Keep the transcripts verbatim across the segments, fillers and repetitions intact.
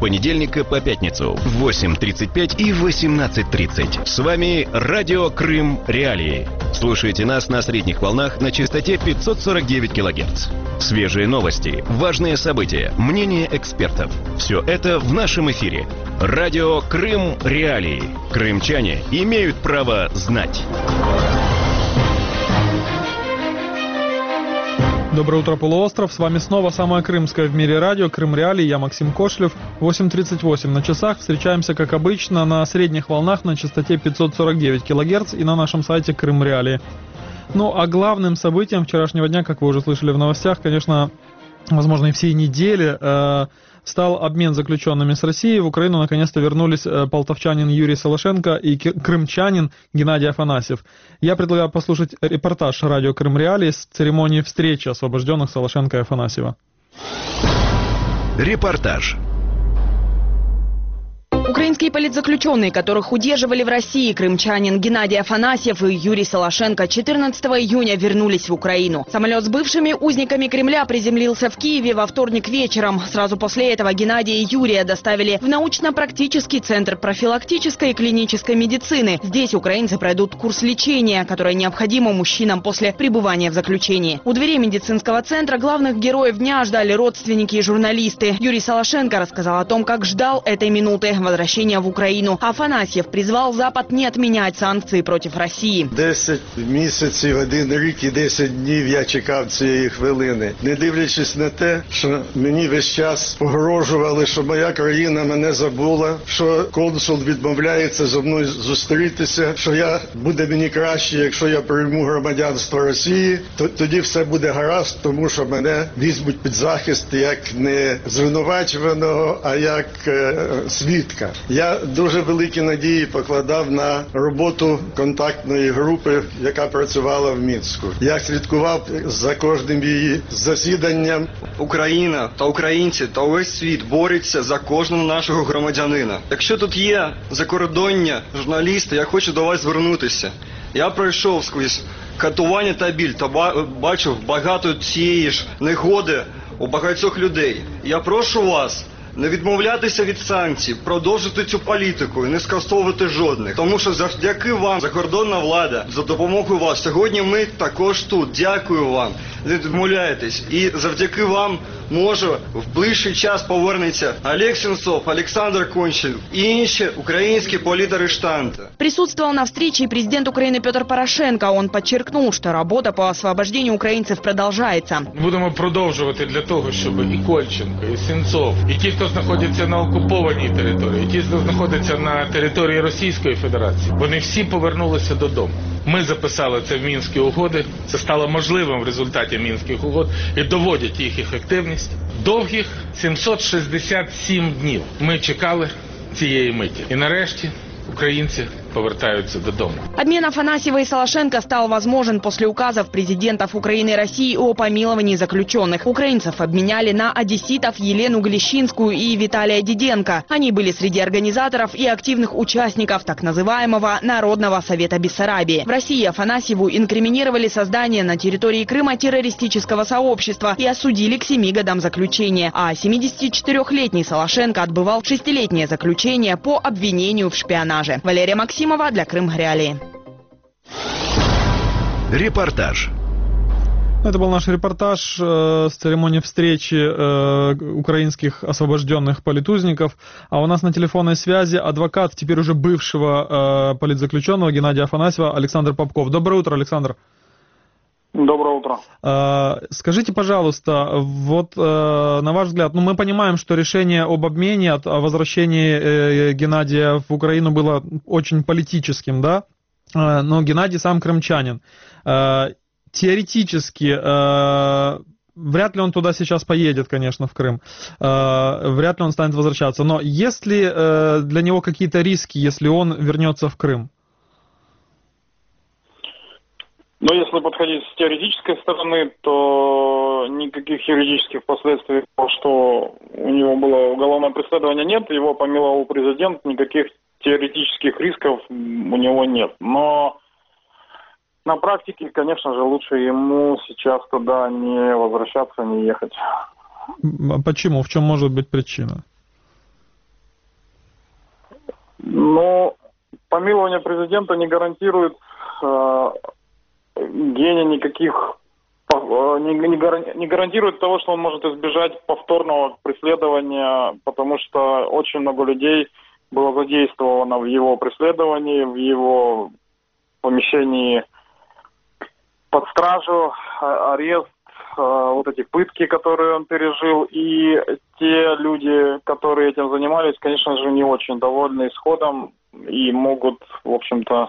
понедельника по пятницу в восемь тридцать пять и восемнадцать тридцать. С вами Радио Крым Реалии. Слушайте нас на средних волнах на частоте пятьсот сорок девять килогерц. Свежие новости, важные события, мнения экспертов. Все это в нашем эфире. Радио Крым Реалии. Крымчане имеют право знать. Доброе утро, полуостров. С вами снова самое крымское в мире радио Крым Реалии. Я Максим Кошлев. восемь тридцать восемь на часах. Встречаемся, как обычно, на средних волнах на частоте пятьсот сорок девять килогерц и на нашем сайте Крым Реалии. Ну, а главным событием вчерашнего дня, как вы уже слышали в новостях, конечно, возможно, и всей недели, э, стал обмен заключенными с Россией. В Украину наконец-то вернулись э, полтавчанин Юрий Солошенко и ки- крымчанин Геннадий Афанасьев. Я предлагаю послушать репортаж радио Крым Реалии с церемонии встречи освобожденных Солошенко и Афанасьева. Репортаж. Украинские политзаключенные, которых удерживали в России крымчанин Геннадий Афанасьев и Юрий Солошенко, четырнадцатого июня вернулись в Украину. Самолет с бывшими узниками Кремля приземлился в Киеве во вторник вечером. Сразу после этого Геннадия и Юрия доставили в научно-практический центр профилактической и клинической медицины. Здесь украинцы пройдут курс лечения, которое необходимо мужчинам после пребывания в заключении. У дверей медицинского центра главных героев дня ждали родственники и журналисты. Юрий Солошенко рассказал о том, как ждал этой минуты возвращения в Украину. Афанасьев призвал Запад не отменять санкции против России. Десять місяців, один рік і десять днів я чекав цієї хвилини. Не дивлячись на те, що мені весь час погрожували, що моя країна мене забула, що консул відмовляється зі мною зустрітися, що я буде мені краще, якщо я прийму громадянство Росії, то тоді все буде гаразд, тому що мене візьмуть під захист як не звинувачуваного, а як е, свідка. Я дуже великі надії покладав на роботу контактної групи, яка працювала в Мінську. Я слідкував за кожним її засіданням. Україна та українці та увесь світ борються за кожного нашого громадянина. Якщо тут є закордонні журналісти, я хочу до вас звернутися. Я пройшов скрізь катування та біль та бачив багато цієї ж негоди у багатьох людей. Я прошу вас не відмовлятися від санкцій, продовжити цю політику і не скасовувати жодних. Тому що завдяки вам, закордонна влада, за допомогою вас, сьогодні ми також тут. Дякую вам. Не відмовляйтесь. І завдяки вам, може, в ближчий час повернеться Олег Сенцов, Александр Кончин и інші украинские политарештанты. Присутствовал на встрече и президент Украины Петр Порошенко. Он подчеркнул, что работа по освобождению украинцев продолжается. Будемо продовжувати для того, щоб і Кольченко, і Сенцов, і ті, хто знаходиться на окупованій території, і ті, хто знаходиться на території Російської Федерації, вони всі повернулися додому. Ми записали це в Мінські угоди, це стало можливим в результаті Мінських угод і доводять їх ефективність. Довгих сімсот шістдесят сім днів ми чекали цієї миті. І нарешті українці повертаются додому. Обмен Афанасьева и Солошенко стал возможен после указов президентов Украины и России о помиловании заключенных. Украинцев обменяли на одесситов Елену Глещинскую и Виталия Диденко. Они были среди организаторов и активных участников так называемого Народного совета Бессарабии. В России Афанасьеву инкриминировали создание на территории Крыма террористического сообщества и осудили к семи годам заключения. А семидесятичетырёхлетний Солошенко отбывал шестилетнее заключение по обвинению в шпионаже. Валерия Максимова для Крым Реалии. Репортаж. Это был наш репортаж э, с церемонии встречи э, украинских освобожденных политузников. А у нас на телефонной связи адвокат теперь уже бывшего э, политзаключенного Геннадия Афанасьева Александр Попков. Доброе утро, Александр. Доброе утро. Э, скажите, пожалуйста, вот э, на ваш взгляд, ну мы понимаем, что решение об обмене, о возвращении э, Геннадия в Украину было очень политическим, да? Э, но Геннадий сам крымчанин. Э, теоретически, э, вряд ли он туда сейчас поедет, конечно, в Крым. Э, вряд ли он станет возвращаться. Но есть ли э, для него какие-то риски, если он вернется в Крым? Но если подходить с теоретической стороны, то никаких юридических последствий, что у него было уголовное преследование, нет. Его помиловал президент, никаких теоретических рисков у него нет. Но на практике, конечно же, лучше ему сейчас туда не возвращаться, не ехать. Почему? В чем может быть причина? Но помилование президента не гарантирует э, Гене никаких, э, не, не, гаран, не гарантирует того, что он может избежать повторного преследования, потому что очень много людей было задействовано в его преследовании, в его помещении под стражу, арест, вот эти пытки, которые он пережил, и те люди, которые этим занимались, конечно же, не очень довольны исходом и могут, в общем-то,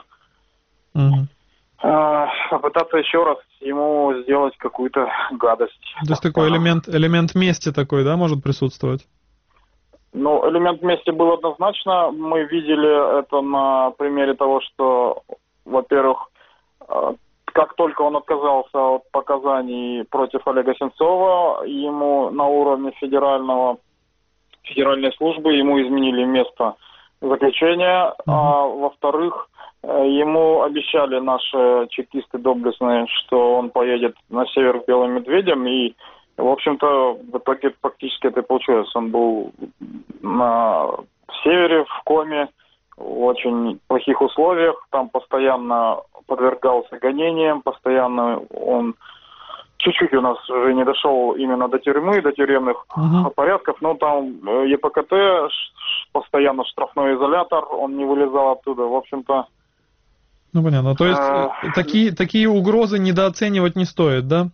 mm-hmm. попытаться еще раз ему сделать какую-то гадость. То есть такой элемент, элемент мести такой, да, может присутствовать? Ну, элемент мести был однозначно. Мы видели это на примере того, что, во-первых, как только он отказался от показаний против Олега Сенцова, ему на уровне федерального, федеральной службы ему изменили место заключения. Mm-hmm. А во-вторых, ему обещали наши чекисты доблестные, что он поедет на север к Белым Медведям, и, в общем-то, в итоге практически это и получилось. Он был на севере в коме, в очень плохих условиях, там постоянно подвергался гонениям, постоянно он чуть-чуть у нас уже не дошел именно до тюрьмы, до тюремных uh-huh. порядков, но там ЕПКТ, постоянно штрафной изолятор, он не вылезал оттуда, в общем-то. Ну понятно, то есть а... такие, такие угрозы недооценивать не стоит, да?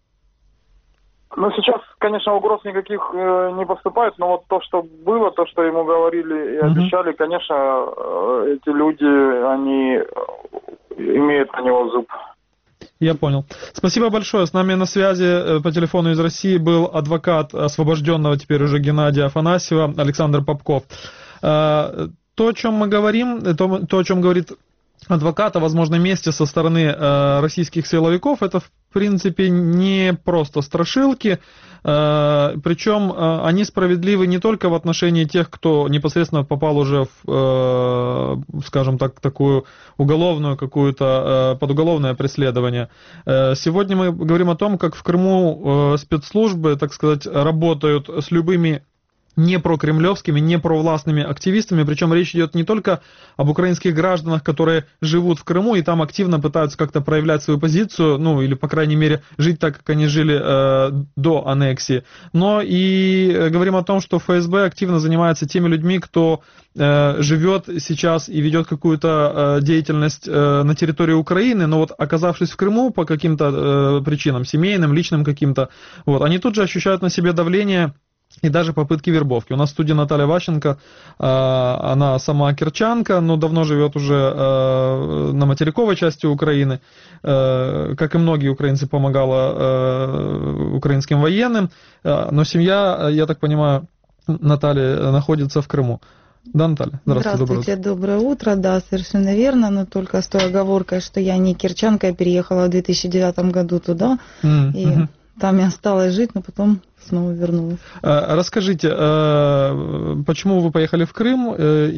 Ну, сейчас, конечно, угроз никаких э, не поступает, но вот то, что было, то, что ему говорили и обещали, uh-huh. конечно, э, эти люди, они имеют на него зуб. Я понял. Спасибо большое. С нами на связи по телефону из России был адвокат освобожденного теперь уже Геннадия Афанасьева Александр Попков. То, о чем мы говорим, то, то о чем говорит адвокат о возможной мести со стороны э, российских силовиков, это в принципе не просто страшилки, э, причем э, они справедливы не только в отношении тех, кто непосредственно попал уже в, э, скажем так, такую уголовную какую-то, э, подуголовное преследование. Э, сегодня мы говорим о том, как в Крыму э, спецслужбы, так сказать, работают с любыми не прокремлевскими, не провластными активистами, причем речь идет не только об украинских гражданах, которые живут в Крыму и там активно пытаются как-то проявлять свою позицию, ну или, по крайней мере, жить так, как они жили э, до аннексии, но и говорим о том, что ФСБ активно занимается теми людьми, кто э, живет сейчас и ведет какую-то э, деятельность э, на территории Украины, но вот оказавшись в Крыму по каким-то э, причинам, семейным, личным каким-то, вот, они тут же ощущают на себе давление и даже попытки вербовки. У нас в студии Наталья Ващенко, она сама кирчанка, но давно живет уже на материковой части Украины, как и многие украинцы, помогала украинским военным, но семья, я так понимаю, Наталья находится в Крыму. Да, Наталья? Здравствуйте, Здравствуйте доброе утро. Да, совершенно верно, но только с той оговоркой, что я не кирчанка, я переехала в две тысячи девятом году туда, mm-hmm. и там я осталась жить, но потом снова вернулась. Расскажите, почему вы поехали в Крым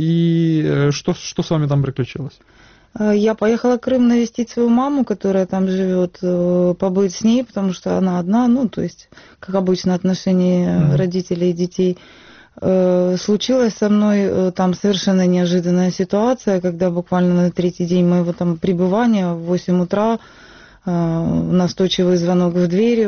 и что, что с вами там приключилось? Я поехала в Крым навестить свою маму, которая там живет, побыть с ней, потому что она одна, ну, то есть, как обычно, отношения mm-hmm. родителей и детей. Случилась со мной там совершенно неожиданная ситуация, когда буквально на третий день моего там пребывания в восемь утра настойчивый звонок в дверь,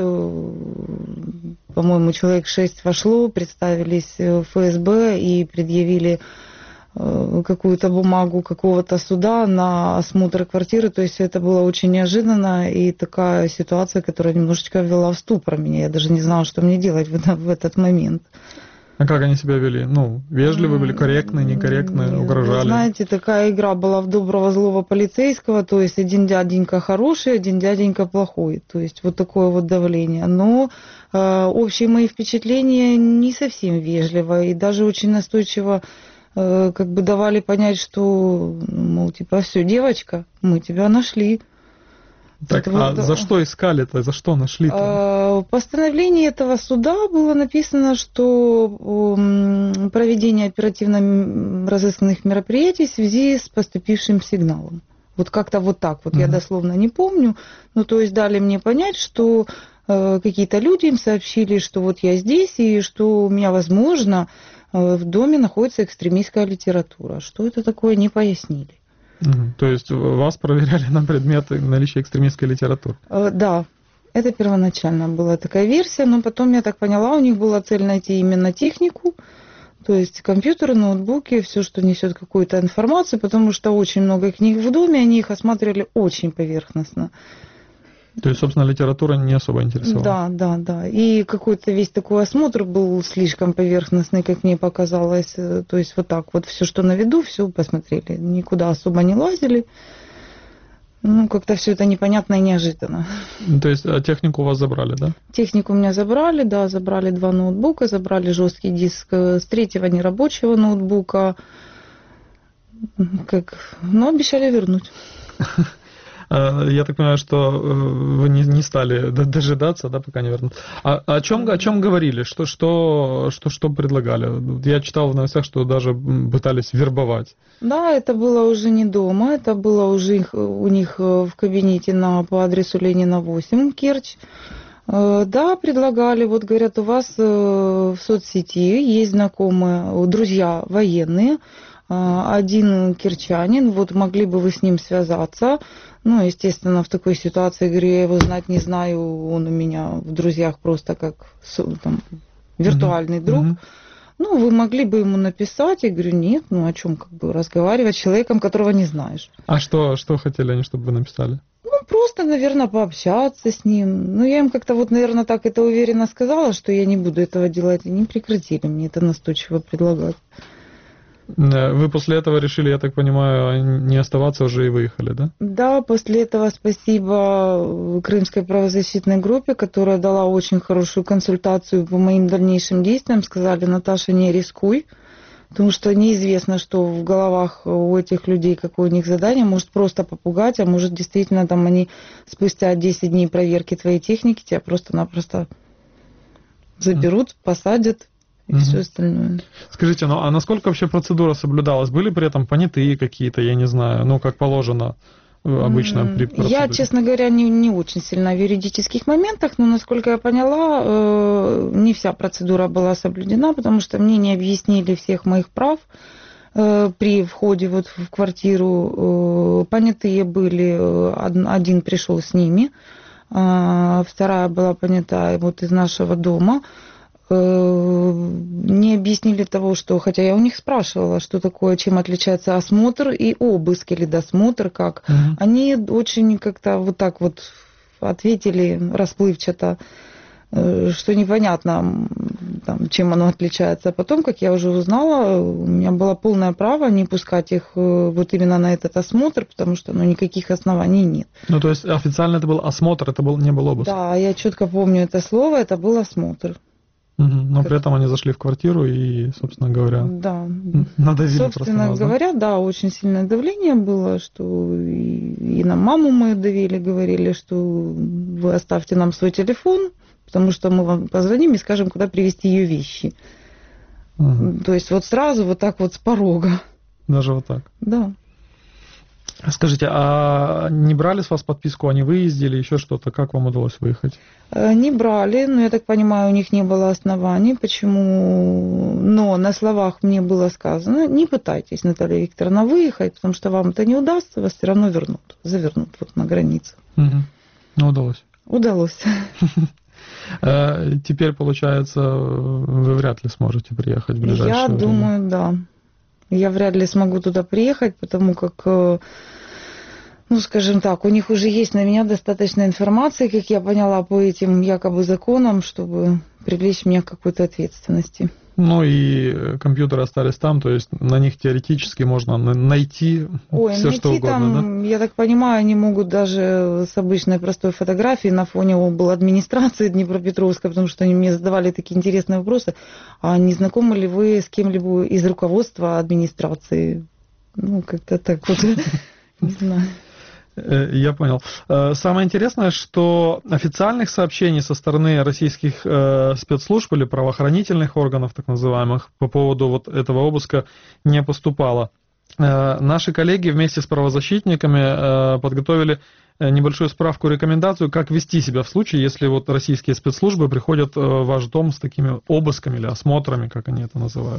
по-моему, человек шесть вошло, представились в ФСБ и предъявили какую-то бумагу какого-то суда на осмотр квартиры, то есть это было очень неожиданно и такая ситуация, которая немножечко ввела в ступор меня, я даже не знала, что мне делать в, в этот момент. А как они себя вели? Ну, вежливы были, корректные, некорректные, угрожали? Вы знаете, такая игра была в доброго злого полицейского, то есть один дяденька хороший, один дяденька плохой, то есть вот такое вот давление. Но э, общие мои впечатления не совсем вежливо и даже очень настойчиво э, как бы давали понять, что, мол, типа, все, девочка, мы тебя нашли. Так, это а вот, за что искали-то, за что нашли-то? В постановлении этого суда было написано, что проведение оперативно-розыскных мероприятий в связи с поступившим сигналом. Вот как-то вот так вот, uh-huh. я дословно не помню, ну то есть дали мне понять, что э, какие-то люди им сообщили, что вот я здесь и что у меня, возможно, в доме находится экстремистская литература. Что это такое, не пояснили. Угу. То есть вас проверяли на предмет наличия экстремистской литературы? Да, это первоначально была такая версия, но потом, я так поняла, у них была цель найти именно технику, то есть компьютеры, ноутбуки, все, что несет какую-то информацию, потому что очень много книг в доме, они их осматривали очень поверхностно. То есть, собственно, литература не особо интересовала? Да, да, да. И какой-то весь такой осмотр был слишком поверхностный, как мне показалось. То есть вот так вот все, что на виду, все посмотрели. Никуда особо не лазили. Ну, как-то все это непонятно и неожиданно. То есть, а технику у вас забрали, да? Технику у меня забрали, да, забрали два ноутбука, забрали жесткий диск с третьего нерабочего ноутбука. Как... Но обещали вернуть. Я так понимаю, что вы не, не стали дожидаться, да, пока не вернут. А о чем, о чем говорили? Что, что, что, что предлагали? Я читал в новостях, что даже пытались вербовать. Да, это было уже не дома, это было уже их, у них в кабинете на, по адресу Ленина восемь, Керчь. Да, предлагали, вот говорят, у вас в соцсети есть знакомые, друзья военные, один керчанин, вот могли бы вы с ним связаться. Ну, естественно, в такой ситуации, говорю, я его знать не знаю, он у меня в друзьях просто как там, виртуальный mm-hmm. друг. Mm-hmm. Ну, вы могли бы ему написать? Я говорю, нет, ну о чем как бы разговаривать с человеком, которого не знаешь. А что, что хотели они, чтобы вы написали? Ну, просто, наверное, пообщаться с ним. Ну, я им как-то вот, наверное, так это уверенно сказала, что я не буду этого делать. И не прекратили мне это настойчиво предлагать. Вы после этого решили, я так понимаю, не оставаться уже и выехали, да? Да, после этого спасибо Крымской правозащитной группе, которая дала очень хорошую консультацию по моим дальнейшим действиям. Сказали, Наташа, не рискуй, потому что неизвестно, что в головах у этих людей, какое у них задание, может просто попугать, а может действительно там они спустя десять дней проверки твоей техники тебя просто-напросто заберут, посадят. И угу. все остальное. Скажите, ну а насколько вообще процедура соблюдалась? Были при этом понятые какие-то, я не знаю, ну как положено обычно при процедуре? Я, честно говоря, не, не очень сильна в юридических моментах, но, насколько я поняла, э, не вся процедура была соблюдена, потому что мне не объяснили всех моих прав э, при входе вот в квартиру. Э, понятые были, э, один пришел с ними, э, вторая была понята вот из нашего дома. Не объяснили того, что, хотя я у них спрашивала, что такое, чем отличается осмотр и обыск или досмотр, как. Mm-hmm. Они очень как-то вот так вот ответили расплывчато, что непонятно, там, чем оно отличается. А потом, как я уже узнала, у меня было полное право не пускать их вот именно на этот осмотр, потому что ну, никаких оснований нет. Ну, то есть официально это был осмотр, это был, не был обыск? Да, я четко помню это слово, это был осмотр. Но при этом они зашли в квартиру и, собственно говоря, да. надавили собственно просто на вас, говоря, да? да, очень сильное давление было, что и, и на маму мы давили, говорили, что вы оставьте нам свой телефон, потому что мы вам позвоним и скажем, куда привезти ее вещи. Угу. То есть вот сразу вот так вот с порога. Даже вот так? Да. Скажите, а не брали с вас подписку о невыезде или еще что-то? Как вам удалось выехать? Не брали, но я так понимаю, у них не было оснований, почему. Но на словах мне было сказано, не пытайтесь, Наталья Викторовна, выехать, потому что вам это не удастся, вас все равно вернут, завернут вот на границу. Угу. Ну, удалось. Удалось. Теперь, получается, вы вряд ли сможете приехать в ближайшее время. Я думаю, да. Я вряд ли смогу туда приехать, потому как, ну, скажем так, у них уже есть на меня достаточно информации, как я поняла, по этим якобы законам, чтобы привлечь меня к какой-то ответственности. Ну и компьютеры остались там, то есть на них теоретически можно найти Ой, все, найти что угодно, там, да? Я так понимаю, они могут даже с обычной простой фотографией на фоне был администрации Днепропетровска, потому что они мне задавали такие интересные вопросы. А не знакомы ли вы с кем-либо из руководства администрации? Ну, как-то так вот, не знаю. Я понял. Самое интересное, что официальных сообщений со стороны российских спецслужб или правоохранительных органов, так называемых, по поводу вот этого обыска не поступало. Наши коллеги вместе с правозащитниками подготовили небольшую справку, рекомендацию, как вести себя в случае, если вот российские спецслужбы приходят в ваш дом с такими обысками или осмотрами, как они это называют.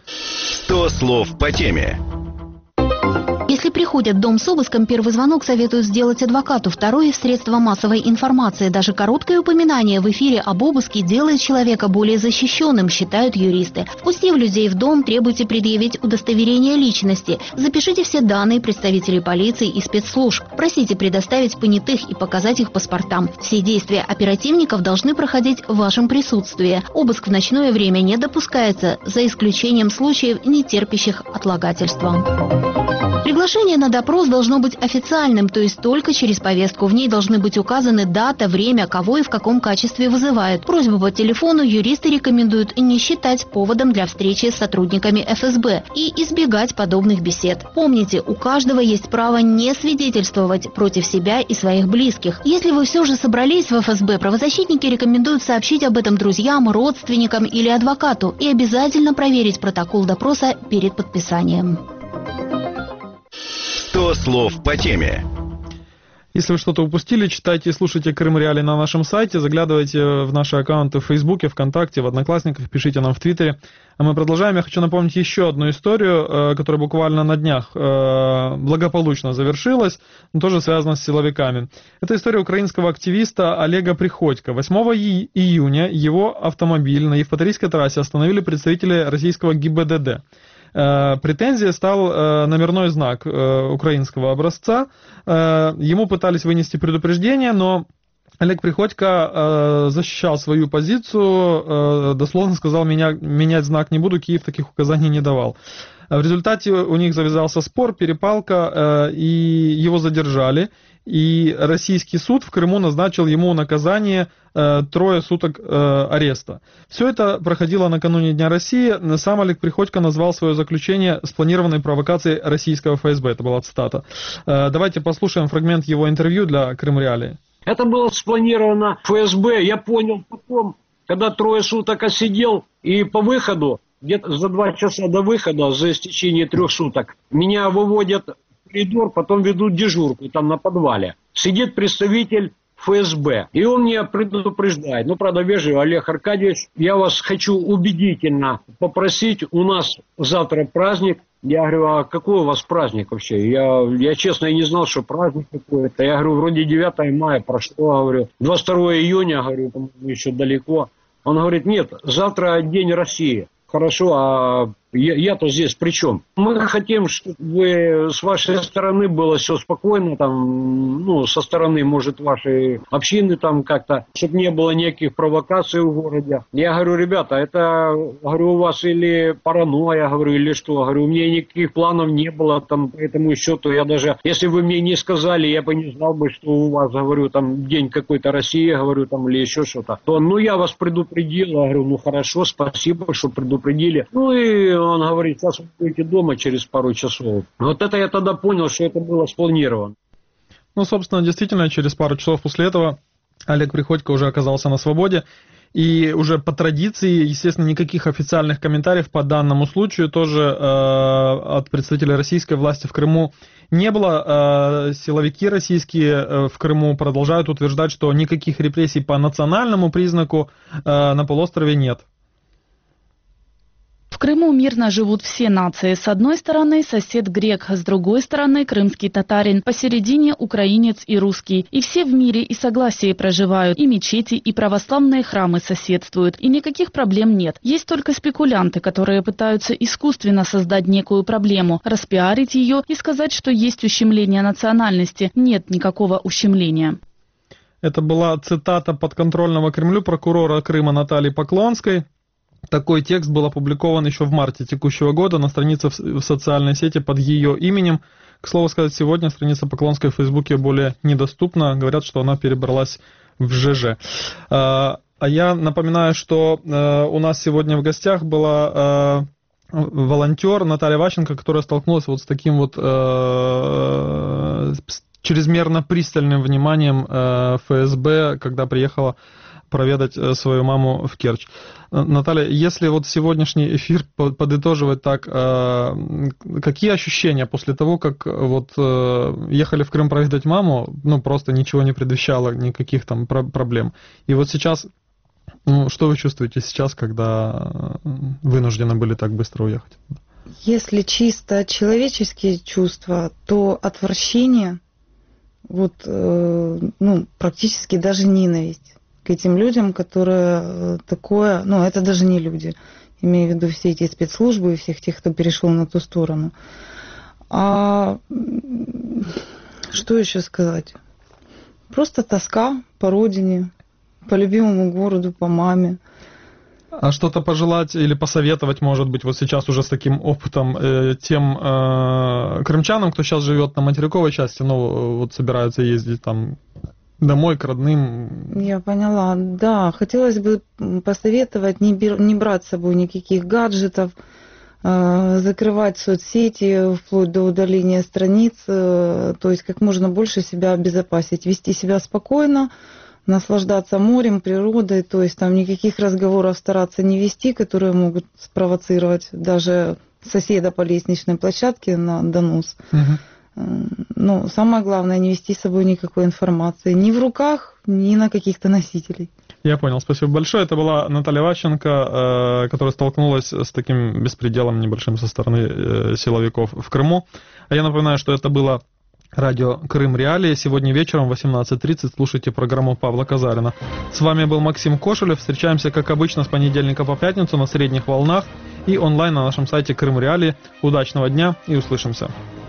сто слов по теме. Если приходят в дом с обыском, первый звонок советуют сделать адвокату, второй – в средства массовой информации. Даже короткое упоминание в эфире об обыске делает человека более защищенным, считают юристы. Впустив людей в дом, требуйте предъявить удостоверение личности. Запишите все данные представителей полиции и спецслужб. Просите предоставить понятых и показать их паспортам. Все действия оперативников должны проходить в вашем присутствии. Обыск в ночное время не допускается, за исключением случаев, не терпящих отлагательства. Приглашение на допрос должно быть официальным, то есть только через повестку. В ней должны быть указаны дата, время, кого и в каком качестве вызывают. Просьбу по телефону юристы рекомендуют не считать поводом для встречи с сотрудниками эф эс бэ и избегать подобных бесед. Помните, у каждого есть право не свидетельствовать против себя и своих близких. Если вы все же собрались в эф эс бэ, правозащитники рекомендуют сообщить об этом друзьям, родственникам или адвокату и обязательно проверить протокол допроса перед подписанием. сто слов по теме. Если вы что-то упустили, читайте и слушайте Крым Реалии на нашем сайте, заглядывайте в наши аккаунты в Фейсбуке, ВКонтакте, в Одноклассниках, пишите нам в Твиттере. А мы продолжаем. Я хочу напомнить еще одну историю, которая буквально на днях благополучно завершилась, но тоже связана с силовиками. Это история украинского активиста Олега Приходько. восьмого июня его автомобиль на Евпаторийской трассе остановили представители российского гэ и бэ дэ дэ. Претензией стал номерной знак украинского образца. Ему пытались вынести предупреждение, но Олег Приходько защищал свою позицию, дословно сказал, меня, менять знак не буду, Киев таких указаний не давал. В результате у них завязался спор, перепалка, и его задержали. И российский суд в Крыму назначил ему наказание э, трое суток э, ареста. Все это проходило накануне Дня России. Сам Олег Приходько назвал свое заключение спланированной провокацией российского эф эс бэ. Это была цитата. Э, давайте послушаем фрагмент его интервью для Крым Реалии. Это было спланировано эф эс бэ. Я понял потом, когда трое суток отсидел, и по выходу, где-то за два часа до выхода, за истечение трех суток, меня выводят коридор, потом ведут дежурку там на подвале. Сидит представитель эф эс бэ. И он меня предупреждает. Ну, правда, вежливо: Олег Аркадьевич, я вас хочу убедительно попросить, у нас завтра праздник. Я говорю, а какой у вас праздник вообще? Я, я честно и не знал, что праздник какой-то. Я говорю, вроде девятое мая прошло, говорю, двадцать второго июня, говорю, еще далеко. Он говорит, нет, завтра День России. Хорошо, а я, я-то здесь при чем? Мы хотим, чтобы с вашей стороны было все спокойно, там, ну, со стороны, может, вашей общины там как-то, чтобы не было никаких провокаций в городе. Я говорю, ребята, это, говорю, у вас или паранойя, говорю, или что? Говорю, у меня никаких планов не было, там, по этому счету, я даже, если вы мне не сказали, я бы не знал бы, что у вас, говорю, там, день какой-то России, говорю, там, или еще что-то. То, ну, я вас предупредил, я говорю, ну, хорошо, спасибо, что предупредили. Ну, и он говорит, сейчас вы будете дома через пару часов. Вот это я тогда понял, что это было спланировано. Ну, собственно, действительно, через пару часов после этого Олег Приходько уже оказался на свободе. И уже по традиции, естественно, никаких официальных комментариев по данному случаю тоже э, от представителей российской власти в Крыму не было. Э, силовики российские э, в Крыму продолжают утверждать, что никаких репрессий по национальному признаку э, на полуострове нет. В Крыму мирно живут все нации. С одной стороны сосед грек, с другой стороны крымский татарин, посередине украинец и русский. И все в мире и согласии проживают. И мечети, и православные храмы соседствуют. И никаких проблем нет. Есть только спекулянты, которые пытаются искусственно создать некую проблему, распиарить ее и сказать, что есть ущемление национальности. Нет никакого ущемления. Это была цитата подконтрольного Кремлю прокурора Крыма Натальи Поклонской. Такой текст был опубликован еще в марте текущего года на странице в социальной сети под ее именем. К слову сказать, сегодня страница Поклонской в Фейсбуке более недоступна. Говорят, что она перебралась в жэ жэ. А я напоминаю, что у нас сегодня в гостях была волонтер Наталья Ващенко, которая столкнулась вот с таким вот чрезмерно пристальным вниманием эф эс бэ, когда приехала проведать свою маму в Керчь. Наталья, если вот сегодняшний эфир подытоживать так, какие ощущения после того, как вот ехали в Крым проведать маму, ну просто ничего не предвещало, никаких там проблем. И вот сейчас Ну, что вы чувствуете сейчас, когда вынуждены были так быстро уехать? Если чисто человеческие чувства, то отвращение, вот, э, ну, практически даже ненависть к этим людям, которые такое, ну, это даже не люди, имею в виду все эти спецслужбы и всех тех, кто перешел на ту сторону. А что еще сказать? Просто тоска по родине, по любимому городу, по маме. А что-то пожелать или посоветовать, может быть, вот сейчас уже с таким опытом э, тем э, крымчанам, кто сейчас живет на материковой части, ну, вот собираются ездить там домой к родным? Я поняла, да. Хотелось бы посоветовать не, бер, не брать с собой никаких гаджетов, э, закрывать соцсети вплоть до удаления страниц, э, то есть как можно больше себя обезопасить, вести себя спокойно, наслаждаться морем, природой, то есть там никаких разговоров стараться не вести, которые могут спровоцировать даже соседа по лестничной площадке на донос. Угу. Но самое главное, не вести с собой никакой информации ни в руках, ни на каких-то носителей. Я понял, спасибо большое. Это была Наталья Ващенко, которая столкнулась с таким беспределом небольшим со стороны силовиков в Крыму. А я напоминаю, что это было радио Крым Реалии. Сегодня вечером в восемнадцать тридцать слушайте программу Павла Казарина. С вами был Максим Кошелев. Встречаемся, как обычно, с понедельника по пятницу на средних волнах и онлайн на нашем сайте Крым Реалии. Удачного дня и услышимся.